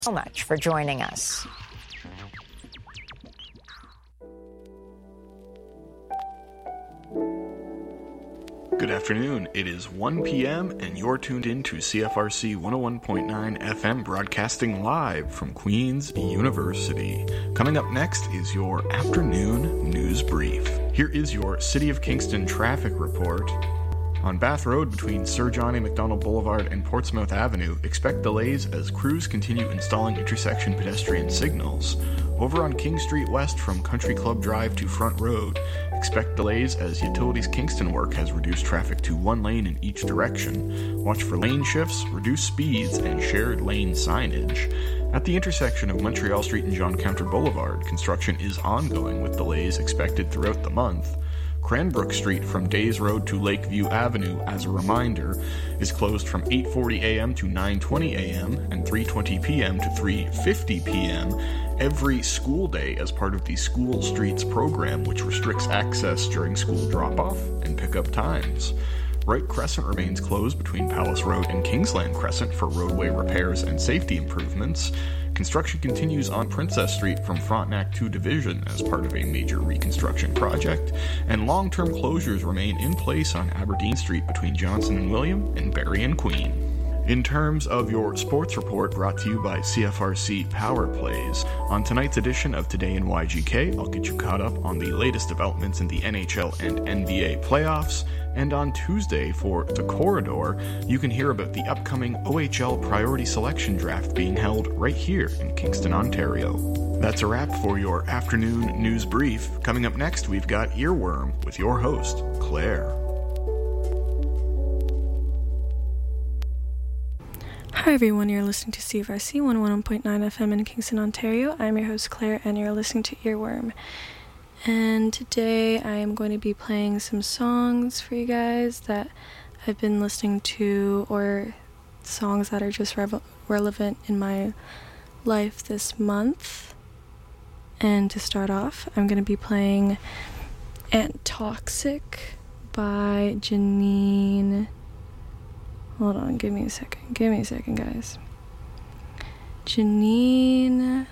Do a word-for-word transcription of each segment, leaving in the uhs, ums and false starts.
So much for joining us. Good afternoon. It is one p.m. and you're tuned in to C F R C one oh one point nine F M, broadcasting live from Queen's University. Coming up next is your afternoon news brief. Here is your City of Kingston traffic report. On Bath Road between Sir John A. Macdonald Boulevard and Portsmouth Avenue, expect delays as crews continue installing intersection pedestrian signals. Over on King Street West from Country Club Drive to Front Road, expect delays as Utilities Kingston work has reduced traffic to one lane in each direction. Watch for lane shifts, reduced speeds, and shared lane signage. At the intersection of Montreal Street and John Counter Boulevard, construction is ongoing with delays expected throughout the month. Cranbrook Street from Days Road to Lakeview Avenue, as a reminder, is closed from eight forty a.m. to nine twenty a.m. and three twenty p.m. to three fifty p.m. every school day as part of the School Streets program, which restricts access during school drop-off and pickup times. Wright Crescent remains closed between Palace Road and Kingsland Crescent for roadway repairs and safety improvements. Construction continues on Princess Street from Frontenac to Division as part of a major reconstruction project, and long-term closures remain in place on Aberdeen Street between Johnson and William and Barry and Queen. In terms of your sports report, brought to you by C F R C Power Plays, on tonight's edition of Today in Y G K, I'll get you caught up on the latest developments in the N H L and N B A playoffs, and on Tuesday for The Corridor, you can hear about the upcoming O H L Priority Selection Draft being held right here in Kingston, Ontario. That's a wrap for your afternoon news brief. Coming up next, we've got Earworm with your host, Claire. Hi everyone, you're listening to C F R C one oh one point nine F M in Kingston, Ontario. I'm your host Claire and you're listening to Earworm. And today I am going to be playing some songs for you guys that I've been listening to, or songs that are just rev- relevant in my life this month. And to start off, I'm going to be playing Anttoxic by Janine. Hold on, give me a second. Give me a second, guys. Janine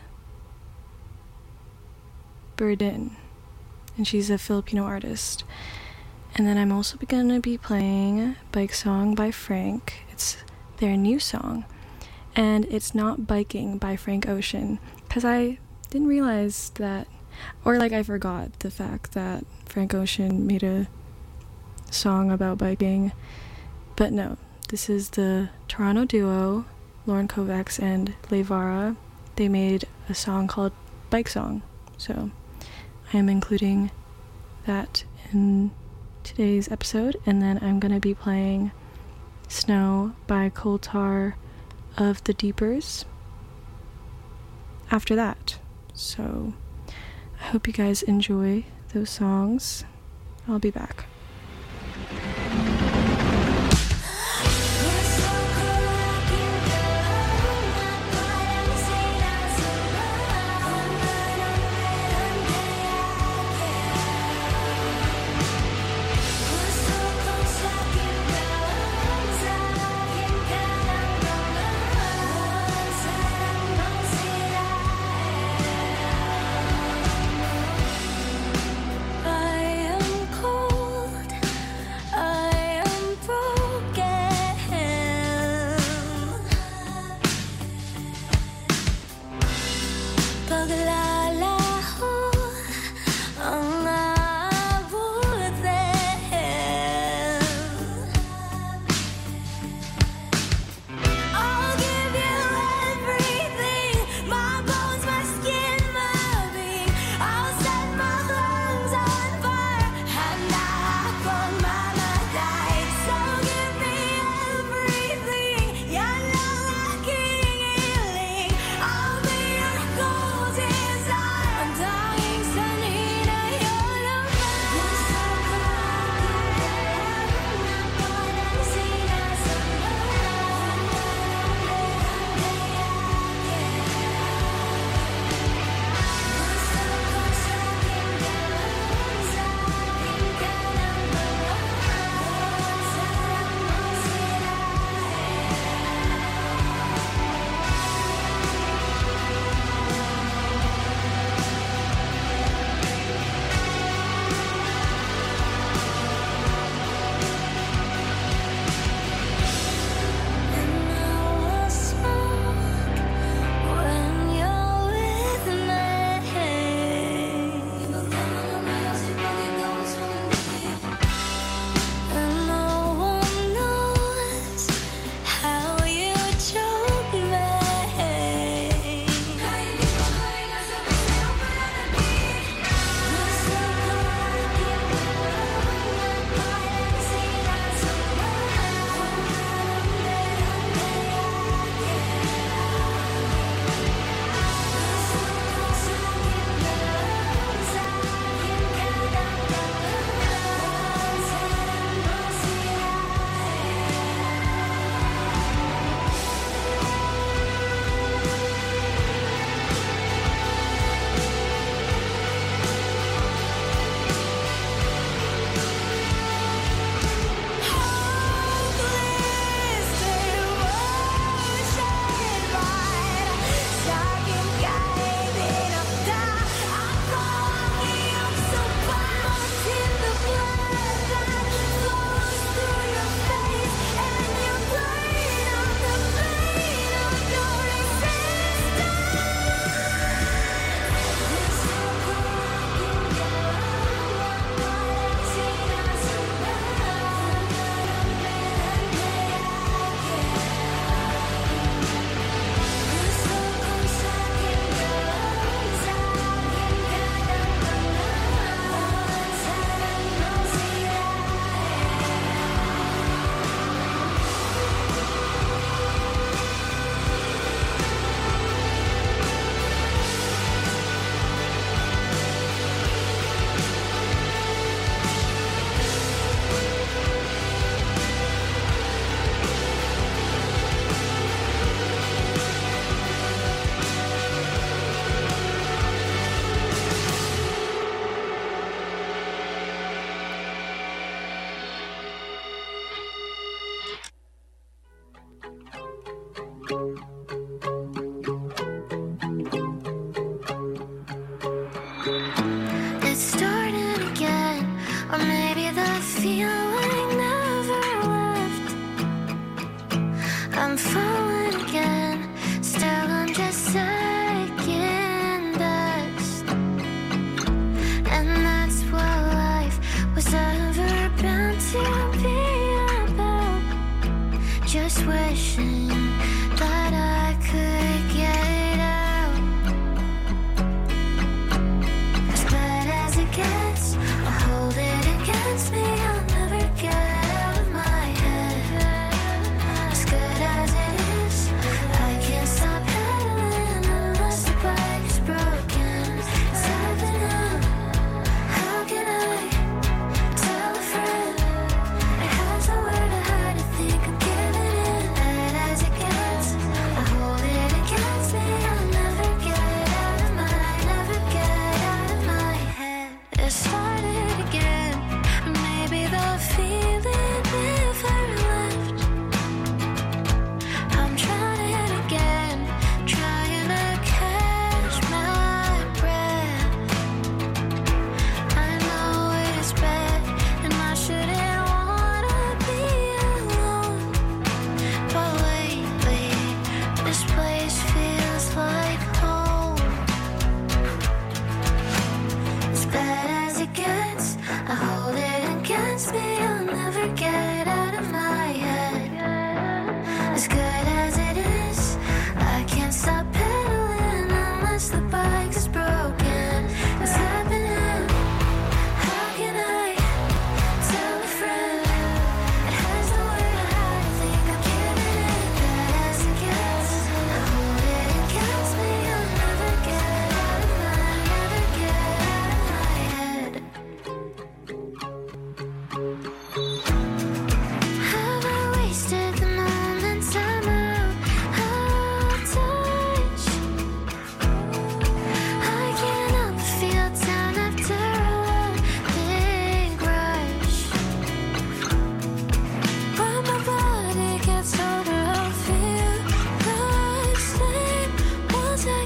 Burdin. And she's a Filipino artist. And then I'm also going to be playing Bike Song by Frank. It's their new song. And it's not Biking by Frank Ocean. Because I didn't realize that, or like I forgot the fact that Frank Ocean made a song about biking. But no. This is the Toronto duo, Lauren Kovacs and Levara. They made a song called Bike Song. So I am including that in today's episode. And then I'm going to be playing Snow by Coal Tar of the Deepers after that. So I hope you guys enjoy those songs. I'll be back. Dance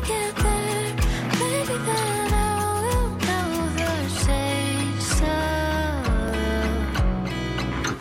get there, maybe then I will know the taste of love.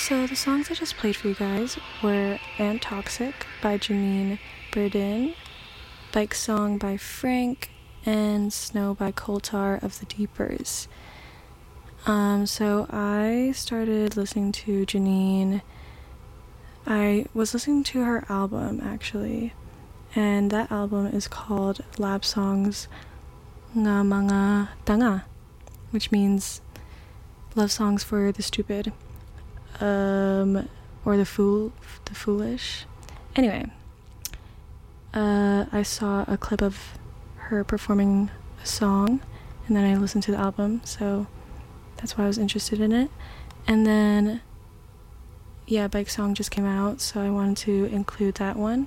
So the songs I just played for you guys were And Toxic by Janine Burdin, Bike Song by Frank, and Snow by Coulter of the Deepers. Um, so I started listening to Janine. I was listening to her album, actually, and that album is called Lab Songs Nga Mga Tanga, which means love songs for the stupid, um, or the fool, the foolish. Anyway, uh, I saw a clip of her performing a song, and then I listened to the album, so that's why I was interested in it. And then, yeah, Bike Song just came out, so I wanted to include that one.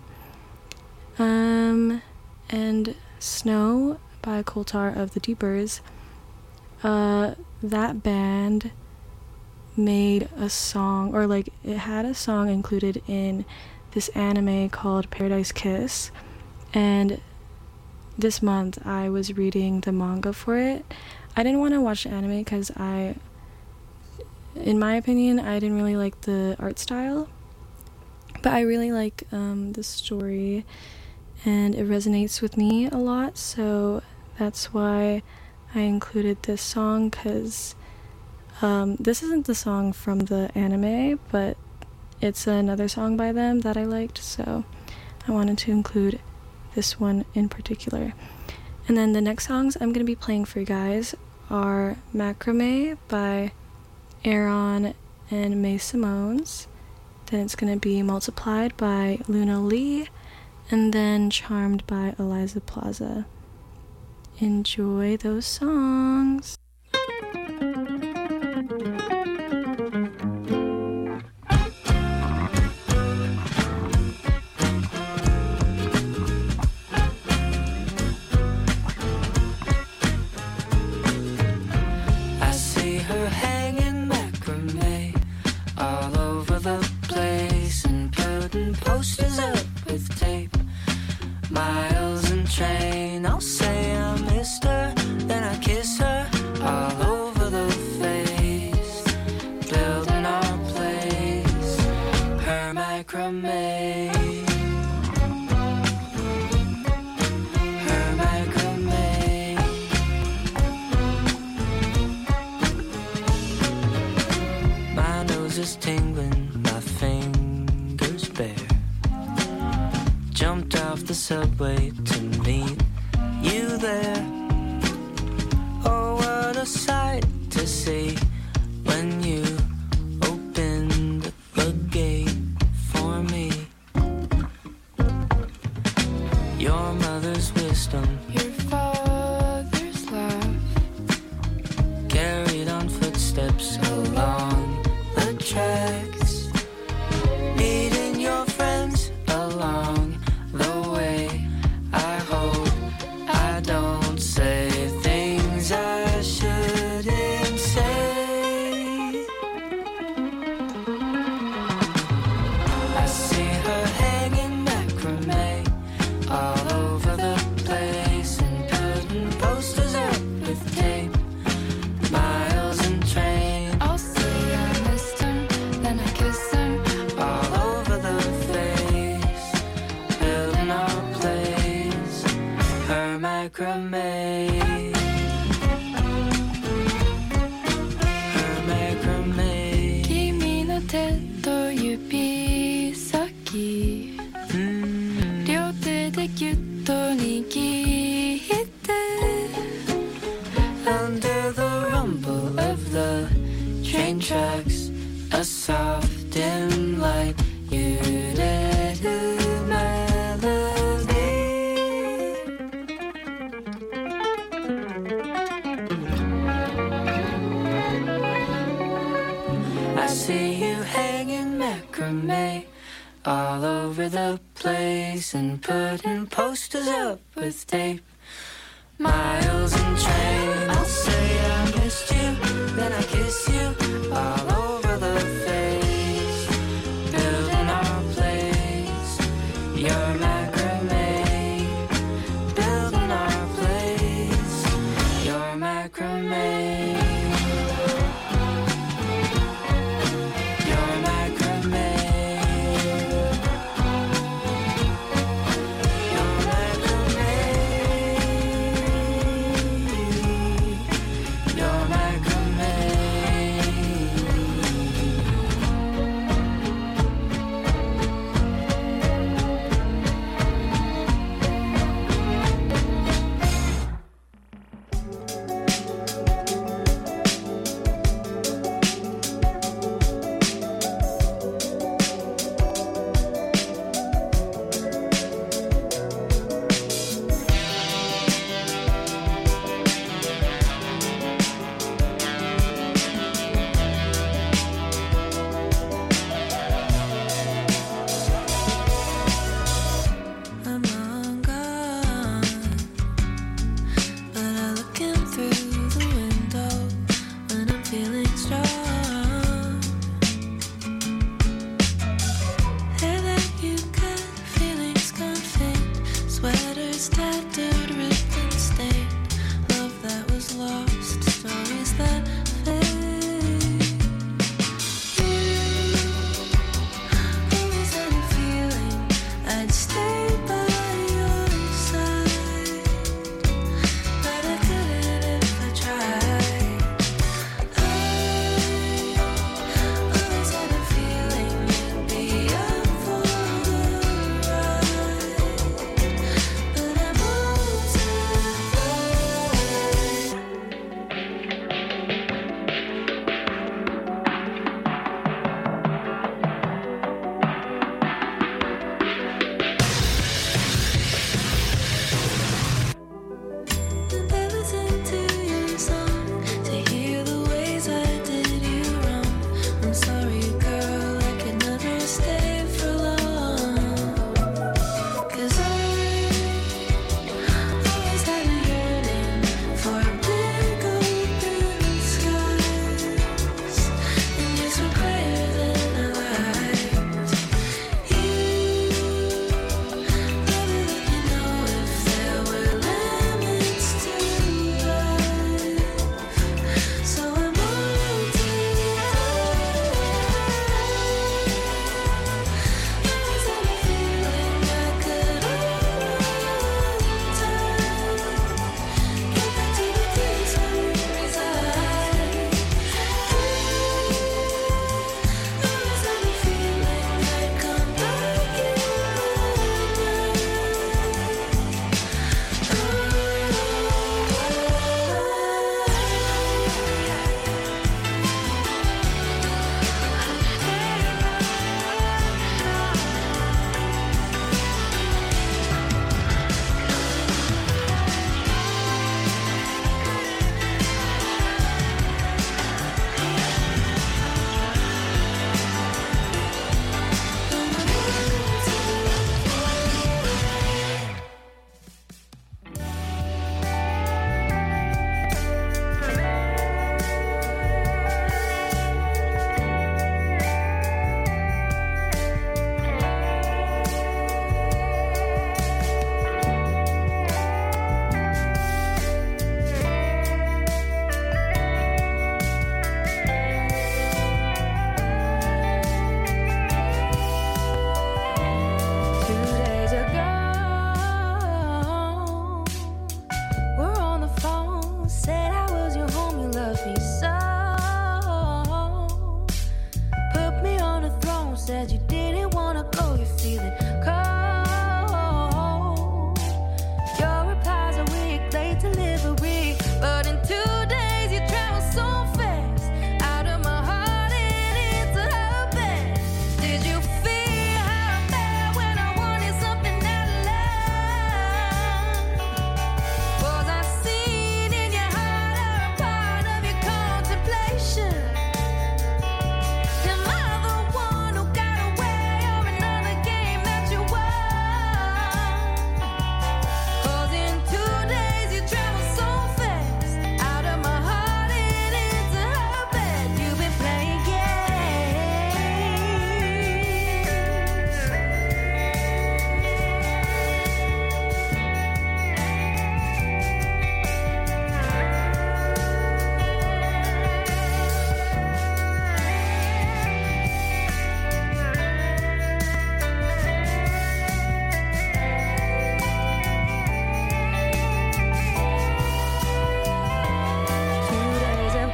Um, and Snow by Coulter of the Deepers. Uh, that band made a song, or like, it had a song included in this anime called Paradise Kiss, and this month I was reading the manga for it. I didn't want to watch the anime because I, in my opinion, I didn't really like the art style, but I really like um, the story, and it resonates with me a lot, so that's why I included this song, because um, this isn't the song from the anime, but it's another song by them that I liked, so I wanted to include this one in particular. And then the next songs I'm going to be playing for you guys are Macrame by Aaron and May Simones. Then it's going to be Multiplied by Luna Lee. And then Charmed by Eliza Plaza. Enjoy those songs. Subway to meet you there. Oh, what a sight to see when you opened the gate for me. Your mother's wisdom, your father's laugh, carried on footsteps along the tracks, meeting your friends along the way. I hope I don't say things I shouldn't say. I see her hanging macrame all over the place and putting posters up with tape, miles and train. I'll say I missed him, then I kiss him all over the face, building our place, her macrame, her macrame. 君の手と指先、両手でギュッと握って Under the rumble of the train tracks, a soft dim light, muted melody. I see you hanging macrame all over the place and putting posters up with tape, miles and train. I'll say I missed you, then I kiss you all over the face, building our place, your macrame, building our place, your macrame, your macrame. feeling cold. Your replies are weak, late delivery, but in two days you travel so fast, out of my heart and into her bed. Did you feel how I felt when I wanted something out of love? Was I seen in your heart or a part of your contemplation? Am I the one who got away or another game that you won? 'Cause in two days you travel so fast, out of my heart and into her bed. You've been playing Two days are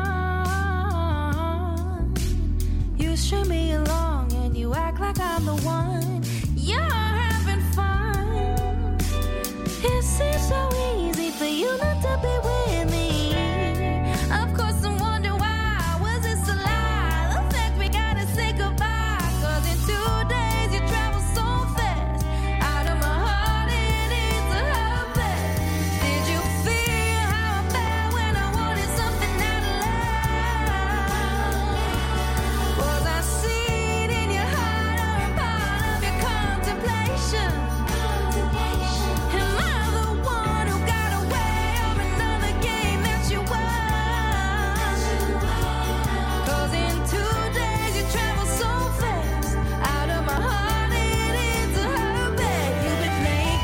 gone. You string me along and you act like I'm the one. You're having fun. It seems so easy for you not to be with me. Of course, I wonder why. Was this a lie? The fact we gotta say goodbye. 'Cause in two days you travel so fast, out of my heart and into her bed. Did you feel how I felt when I wanted something out of love? Was I seen in your heart or a part of your contemplation? Am I the one who got away or another game that you won? 'Cause in two days you travel so fast, out of my heart and into her bed. You've been playing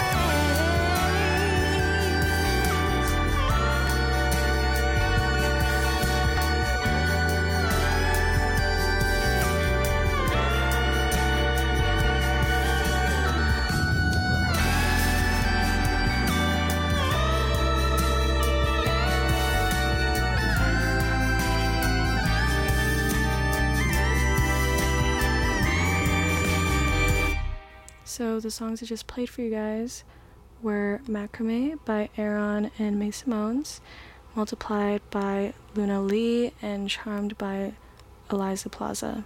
So the songs I just played for you guys were Macrame by Aaron and May Simones, Multiplied by Luna Lee, and Charmed by Eliza Plaza.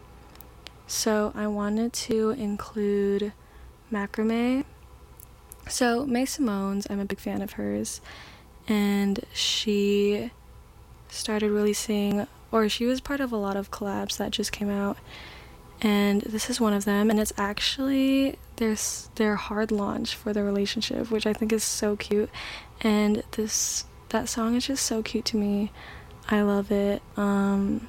So I wanted to include Macrame. So May Simones, I'm a big fan of hers, and she started releasing, or she was part of a lot of collabs that just came out, and this is one of them, and it's actually their, their hard launch for the relationship, which I think is so cute, and this that song is just so cute to me. I love it. um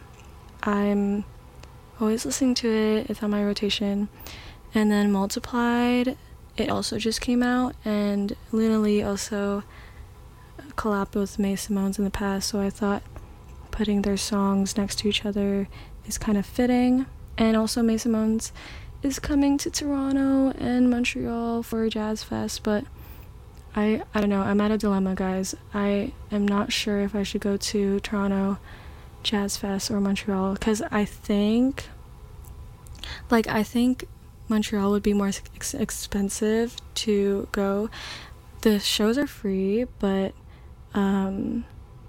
I'm always listening to it. It's on my rotation. And then Multiplied, it also just came out, and Luna Lee also collabed with May Simones in the past, so I thought putting their songs next to each other is kind of fitting. And also May Simones is coming to Toronto and Montreal for Jazz Fest, but I I don't know, I'm at a dilemma, guys. I am not sure if I should go to Toronto Jazz Fest or Montreal, because I think like I think Montreal would be more ex- expensive to go. The shows are free, but um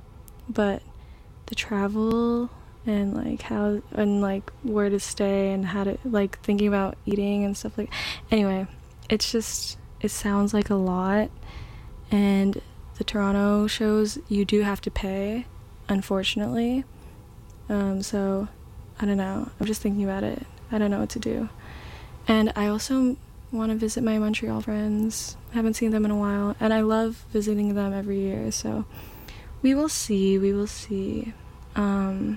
but the travel and like how and like where to stay and how to like thinking about eating and stuff, like anyway, it's just it sounds like a lot. And the Toronto shows, you do have to pay, unfortunately. Um so I don't know, I'm just thinking about it. I don't know what to do. And I also want to visit my Montreal friends. I haven't seen them in a while, and I love visiting them every year, so we will see, we will see. Um,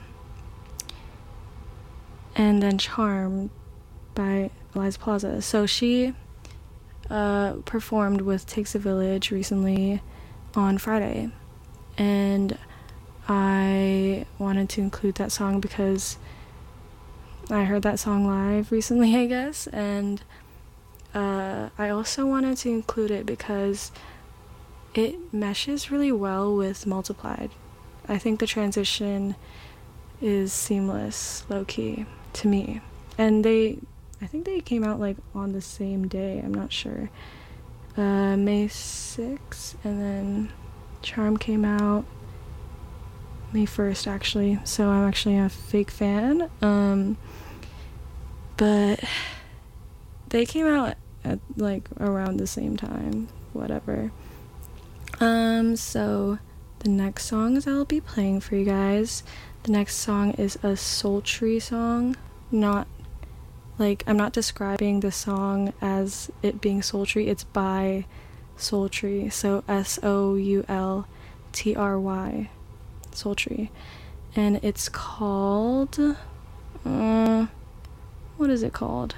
and then Charmed by Eliza Plaza. So she uh, performed with Takes a Village recently on Friday, and I wanted to include that song because I heard that song live recently, I guess, and uh, I also wanted to include it because it meshes really well with Multiplied. I think the transition is seamless, low-key, to me. And they I think they came out like on the same day, I'm not sure. Uh, May sixth, and then Charm came out May first, actually, so I'm actually a fake fan. Um, but they came out at like around the same time, whatever. Um, so the next songs I'll be playing for you guys, the next song is a sultry song, not like, I'm not describing the song as it being sultry, it's by Sultry, so S O U L T R Y, Sultry, and it's called, uh, what is it called?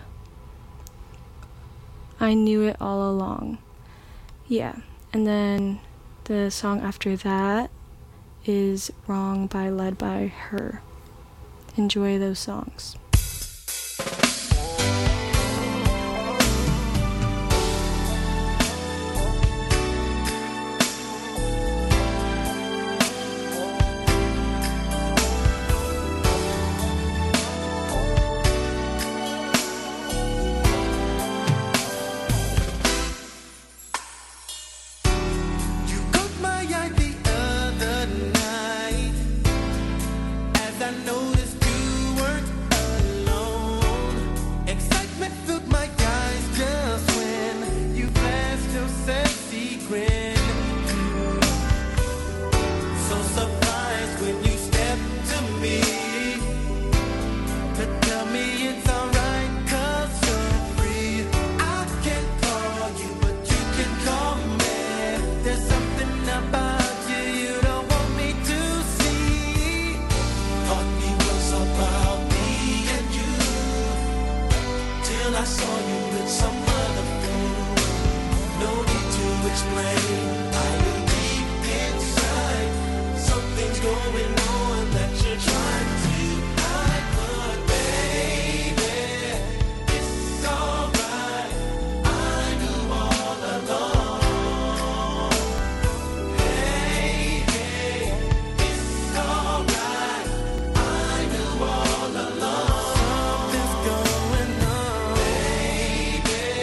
I Knew It All Along. Yeah, and then the song after that is Wrong by Led by Her. Enjoy those songs. Something's going on, baby.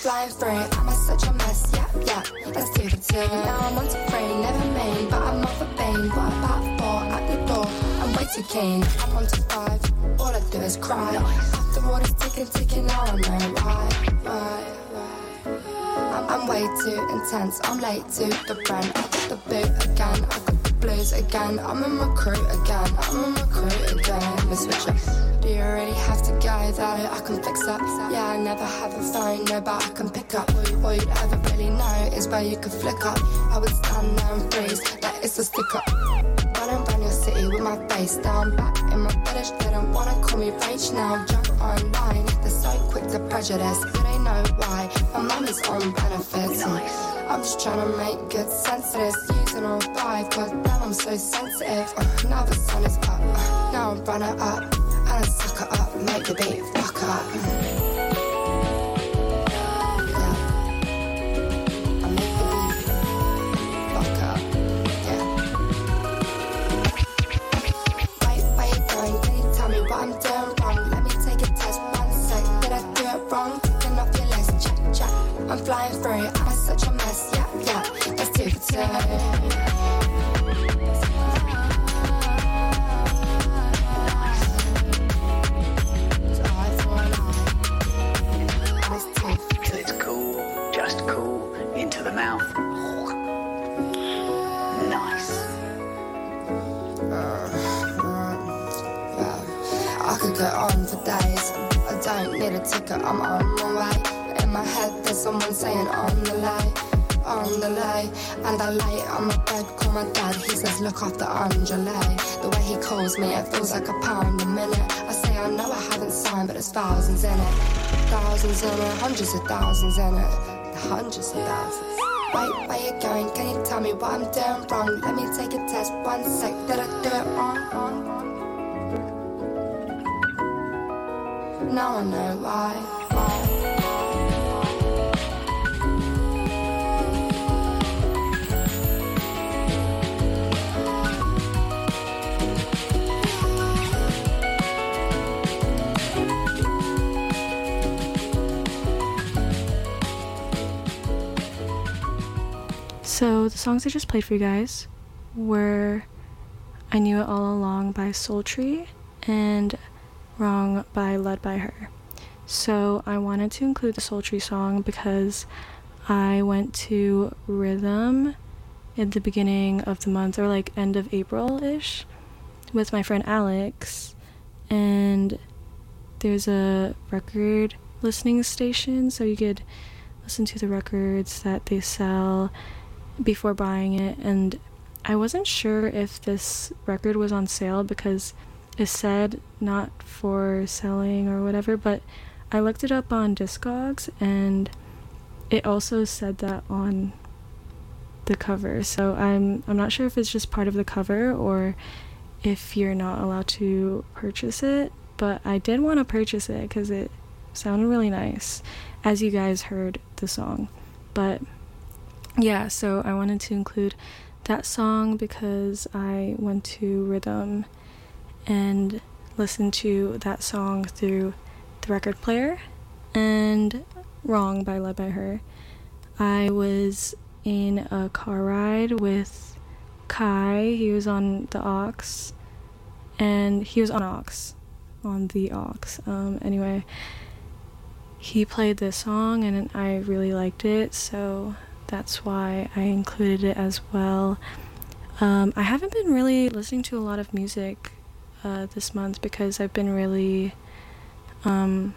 flying free, I'm a such a mess, yeah, yeah, let's do the two. Now I'm on to three, never mean, but I'm off a bean. What about four, at the door, I'm way too keen. I'm on to five, all I do is cry. After all this ticking, ticking, now I know why, why, why. I'm, I'm way too intense, I'm late to the brand. I got the boot again, I got the blues again. I'm a recruit again, I'm a recruit again. Miss Switcher, do you really have to go though? I can fix up. Yeah, I never have a phone, no, but I can pick up. All, all you'd ever really know is where you could flick up. I would stand there and freeze, like it's a stick up. Running around your city with my face down, back in my village. They don't wanna call me rage now. Jump online, they're so quick to prejudice. Do they know why? My mum is on benefits. I'm just trying to make good sense of this. Using all five, god damn, I'm so sensitive. Uh, now the sun is up, uh, now I'm running up. And I suck it up, make the beat fuck up. Yeah, I make the beat fuck up. Yeah. Wait, where you going? Can you tell me what I'm doing wrong? Let me take a test, one sec. Did I do it wrong? Ticking off your list, check, check. I'm flying through, I'm such a mess. Yeah, yeah, let's do it two. On for days, I don't need a ticket, I'm on my way. In my head there's someone saying on the lay, on the lay. And I lay on my bed, call my dad, he says look after Angela. The way he calls me, it feels like a pound a minute. I say I know I haven't signed, but there's thousands in it. Thousands in it, hundreds of thousands in it. Hundreds of thousands. Wait, where you going? Can you tell me what I'm doing wrong? Let me take a test, one sec, did I do it wrong? wrong? Now I know why, why. So the songs I just played for you guys were I Knew It All Along by Sultry and Wrong by Led by Her. So I wanted to include the Sultry song because I went to Rhythm at the beginning of the month, or like end of April-ish, with my friend Alex, and there's a record listening station, so you could listen to the records that they sell before buying it. And I wasn't sure if this record was on sale because it said not for selling or whatever, but I looked it up on Discogs and it also said that on the cover. So I'm I'm not sure if it's just part of the cover or if you're not allowed to purchase it, but I did want to purchase it because it sounded really nice, as you guys heard the song. But yeah, so I wanted to include that song because I went to Rhythm and listened to that song through the record player. And Wrong by Led by Her, I was in a car ride with Kai. He was on the aux, and he was on aux, on the aux. Um, anyway, he played this song and I really liked it, so that's why I included it as well. Um, I haven't been really listening to a lot of music uh, this month because I've been really um,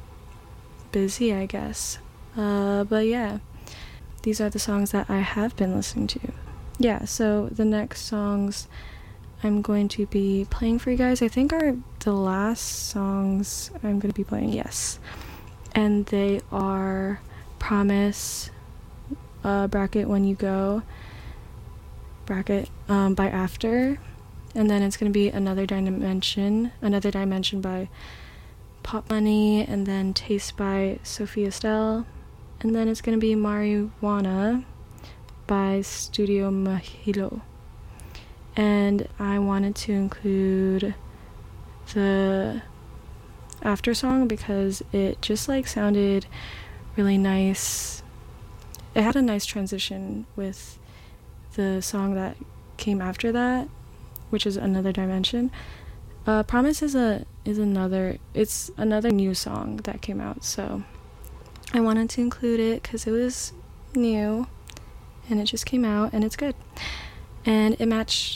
busy, I guess. Uh, but yeah, these are the songs that I have been listening to. Yeah, so the next songs I'm going to be playing for you guys, I think are the last songs I'm going to be playing, yes. And they are Promise, uh, bracket When You Go, bracket um, by After, and then it's going to be Another Dimension, Another Dimension by Pop Money, and then Taste by Sophia Stell, and then it's going to be Marijuana by Studio Mahilo. And I wanted to include the After song because it just like sounded really nice. It had a nice transition with the song that came after that, which is Another Dimension. Uh, Promise is a is another it's another new song that came out, so I wanted to include it because it was new and it just came out and it's good, and it matched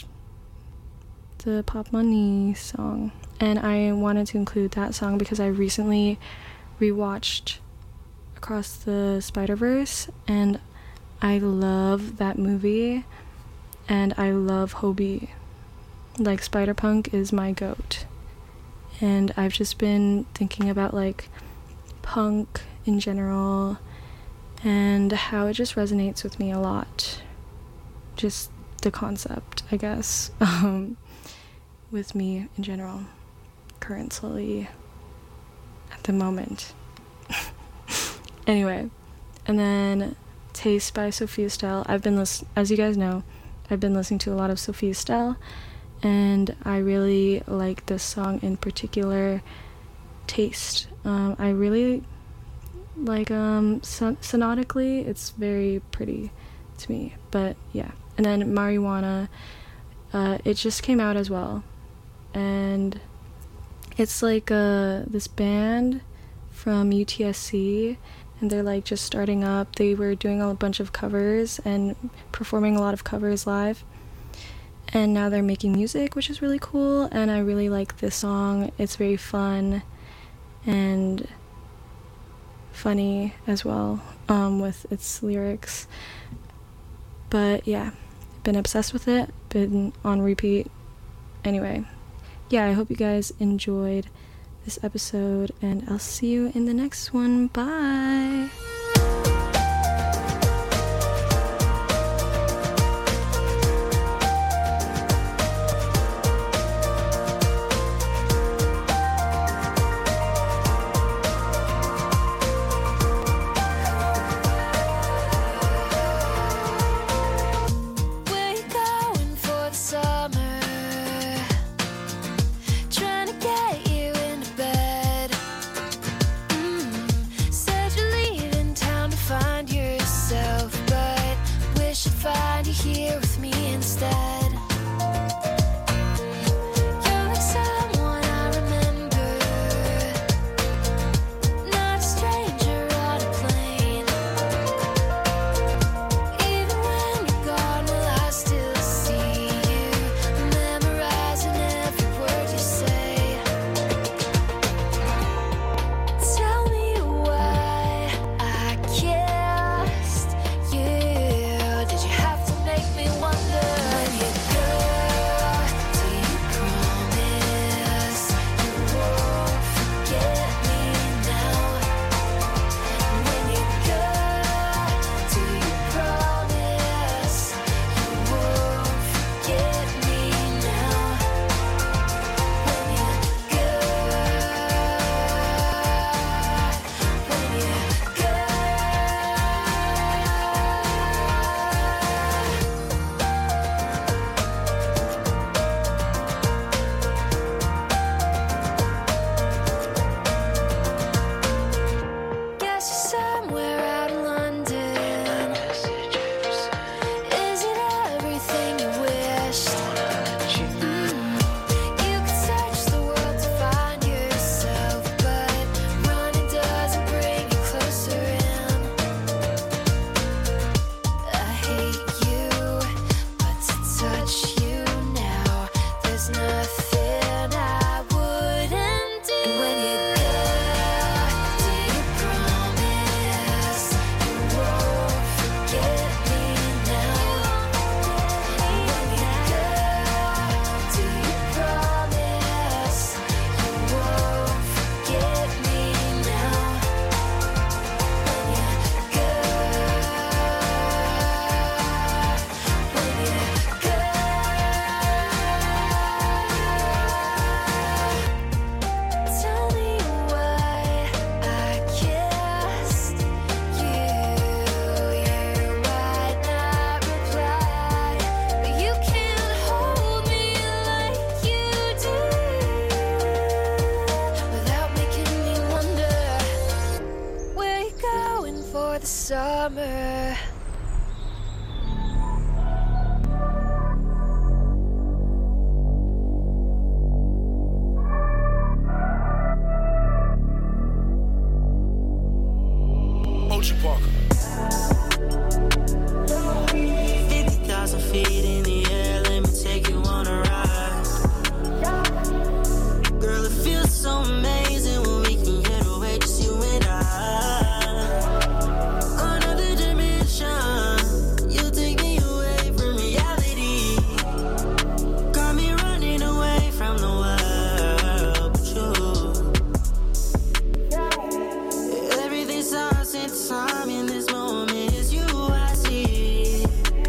the Pop Money song, and I wanted to include that song because I recently rewatched Across the Spider-Verse, and I love that movie, and I love Hobie. Like, Spider-Punk is my goat, and I've just been thinking about like punk in general and how it just resonates with me a lot, just the concept, I guess, um, with me in general currently at the moment. Anyway, and then Taste by Sophia Stell. I've been listening, as you guys know, I've been listening to a lot of Sophia Stell, and I really like this song in particular, Taste. Um, I really like, um, son- sonotically, it's very pretty to me, but yeah. And then Marijuana, uh, it just came out as well, and it's like, uh, this band from U T S C, and they're like just starting up. They were doing a bunch of covers and performing a lot of covers live, and now they're making music, which is really cool, and I really like this song. It's very fun and funny as well, um, with its lyrics. But yeah, been obsessed with it, been on repeat. Anyway, yeah, I hope you guys enjoyed this episode, and I'll see you in the next one. Bye! Trying to get you into bed. Mm, said you're leaving summer. Ocean Parker. fifty thousand feet in the air, let me take you on a ride. Girl, it feels so amazing when we can get away, just you and I. Another dimension, you take me away from reality. Got me running away from the world, but you. Everything starts in time in this moment is you I see.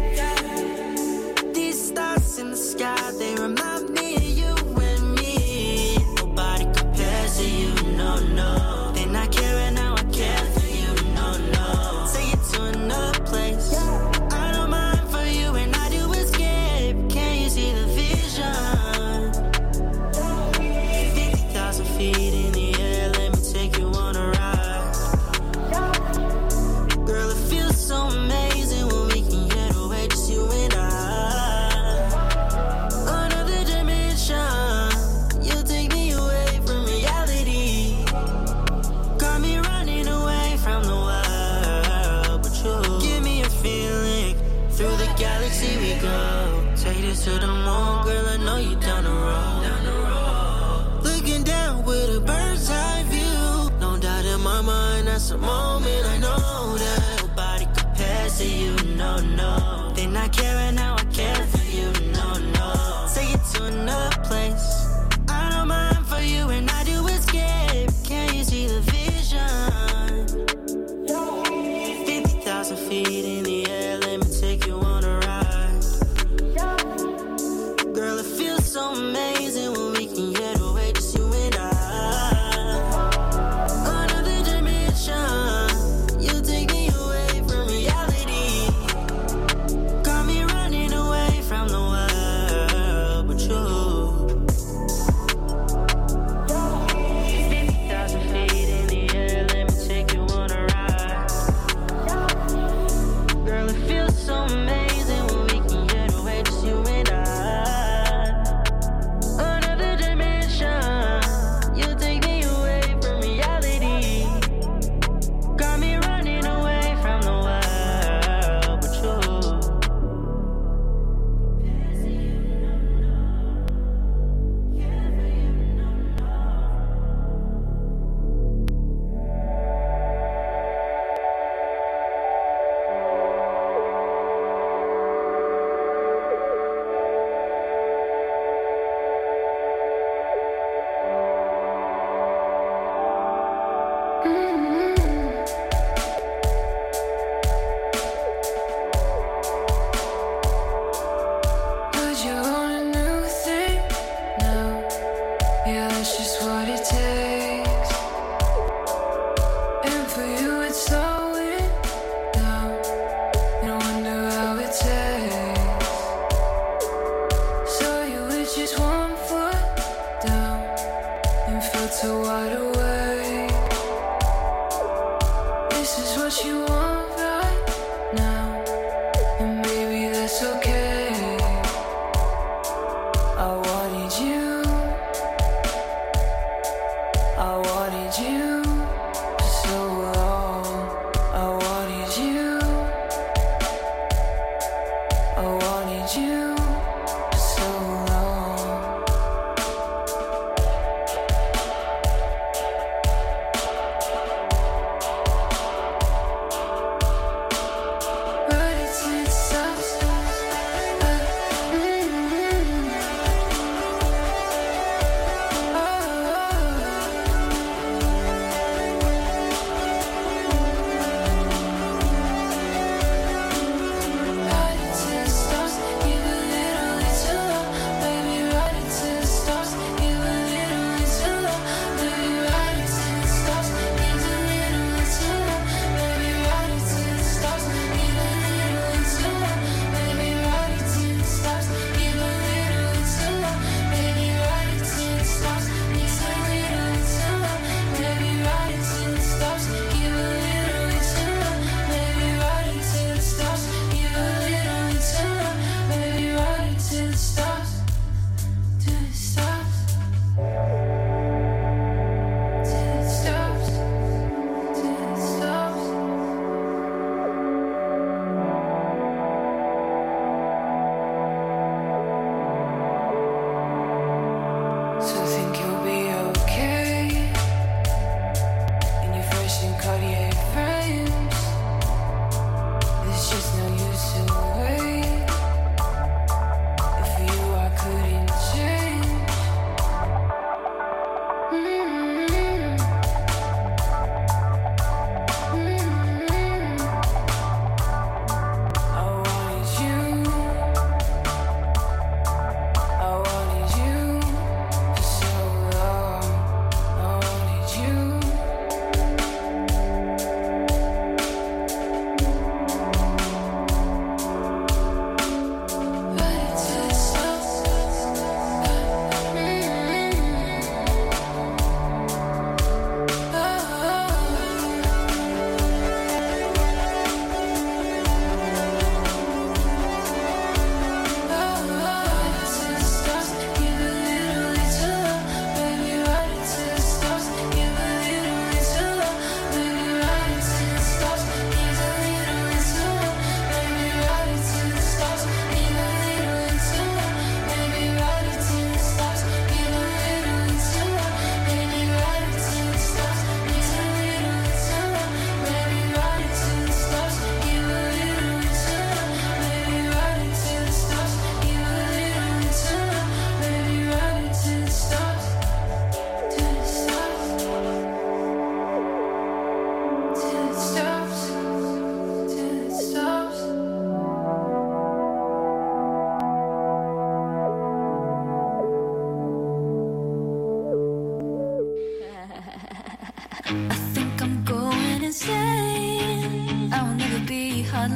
These stars in the sky, they remind me of you and me. Nobody compares to you, no, no. Then I care and now I care for you, no, no. Take it to another place. I don't mind for you and I do escape. Can you see the vision? fifty thousand feet in the air, let me take you on a ride. Girl, it feels so amazing when we can get away, just you and I. Another dimension, you take me away from reality. Got me running away from the world, but you give me a feeling. Through the galaxy we go. Take this to the moon, girl, I know you down the road. Down the road. Looking down with a bird's eye view. No doubt in my mind, that's a moment I know that nobody compares to you, no, no. Then I care and now I care for you, no, no. Take it to another place. I don't mind for you and I do escape. Can you see the vision? fifty thousand feet in the air, let me take you on a ride. Girl, it feels so amazing when we can get away, just you and I. Another dimension, you take me away from reality. Got me running away from the world, but you. fifty thousand feet in the air, let me take you on a ride. Girl, it feels so amazing when we can get away, just you and I. Another dimension, you take me away from reality. Got me running away from the world, but you. But you want a new thing now. Yeah, that's just what it takes. And for you, it's slowing down. No wonder how it tastes. So you were just one foot down and felt so wide awake. This is what you want right now, and maybe that's okay. I wanted you, I wanted you for so long.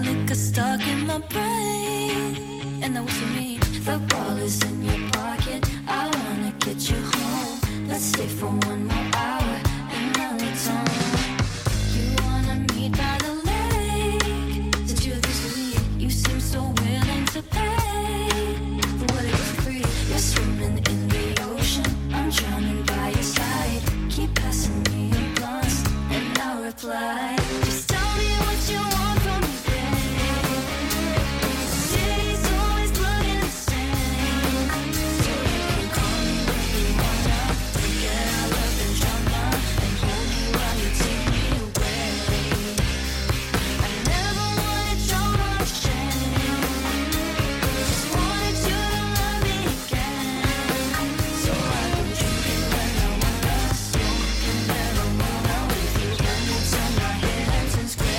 liquor stuck in my brain. And that was for me. The ball is in your pocket. I wanna get you home. Let's stay for one more hour and now it's on. You wanna meet by the lake to do this with me. You seem so willing to pay for what it is for free. You're swimming in the ocean. I'm drowning by your side. Keep passing me your blunts and I'll reply. Just tell me what you want from me, babe. The city's always looking the same. So you can call me when you wanna. Forget our love and drama and hold me while you take me away. I never wanted drama or shame. Just wanted you to love me again. So I've been drinking when I wanna, smoking marijuana with you. And it's on my head since gray.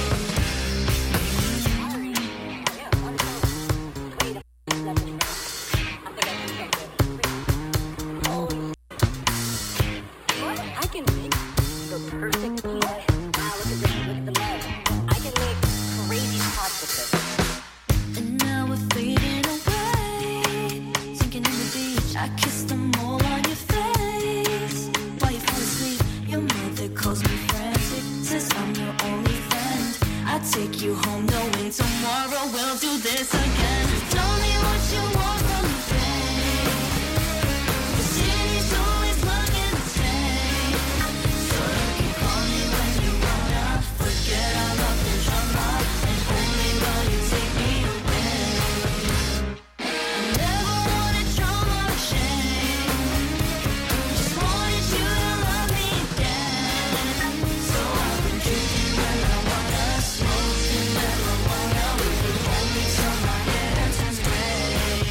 I can make the perfect pizza. Wow, look at this, look at the mug. I can make crazy pots with this. And now we're fading away, sinking in the beach. I kiss the mole on your face while you fall asleep. Your mother calls me frantic, says I'm your only friend. I take you home knowing tomorrow we'll do this again. Tell me what you want from me, babe. The city's always looking the same. So you can call me when you wanna. Forget our love and drama and hold me while you take me away. I never wanted drama or shame. Just wanted you to love me again. So I've been drinking when I wanna, smoking marijuana with you. Only till my hair turns gray.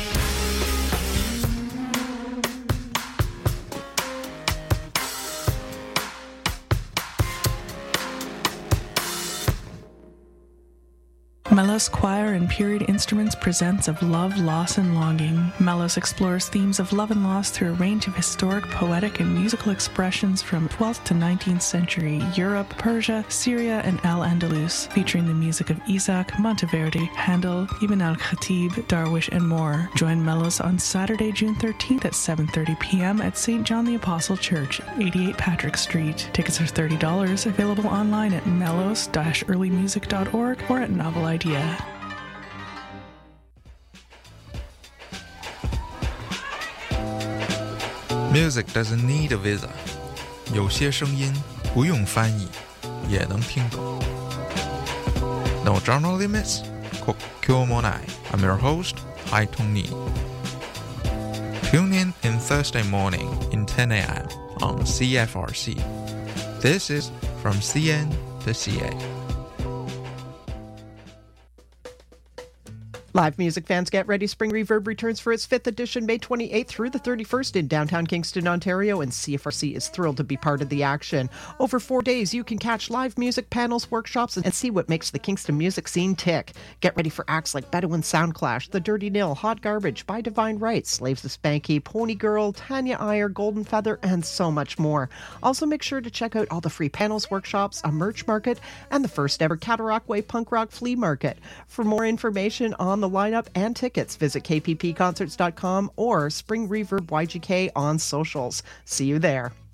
Melos Choir and Period Instruments presents Of Love, Loss, and Longing. Melos explores themes of love and loss through a range of historic, poetic, and musical expressions from twelfth to nineteenth century Europe, Persia, Syria, and Al-Andalus, featuring the music of Isaac, Monteverdi, Handel, Ibn al-Khatib, Darwish, and more. Join Melos on Saturday, June thirteenth at seven thirty p.m. at Saint John the Apostle Church, eighty-eight Patrick Street. Tickets are thirty dollars, available online at melos dash early music dot org or at Novel Idea. Music doesn't need a visa. 有些声音不用翻译也能听懂。No journal limits? 国境もない。I'm your host, Hai Tong-ni. Tune in in Thursday morning in ten a.m. on C F R C. This is From C N to C A. Live music fans, get ready. Spring Reverb returns for its fifth edition May twenty-eighth through the thirty-first in downtown Kingston, Ontario, and C F R C is thrilled to be part of the action. Over four days, you can catch live music, panels, workshops, and see what makes the Kingston music scene tick. Get ready for acts like Bedouin Soundclash, The Dirty Nil, Hot Garbage, By Divine Right, Slaves of Spanky, Pony Girl, Tanya Iyer, Golden Feather, and so much more. Also, make sure to check out all the free panels, workshops, a merch market, and the first ever Cataract Way Punk Rock Flea Market. For more information on the lineup and tickets, visit k p p concerts dot com or Spring Reverb Y G K on socials. See you there.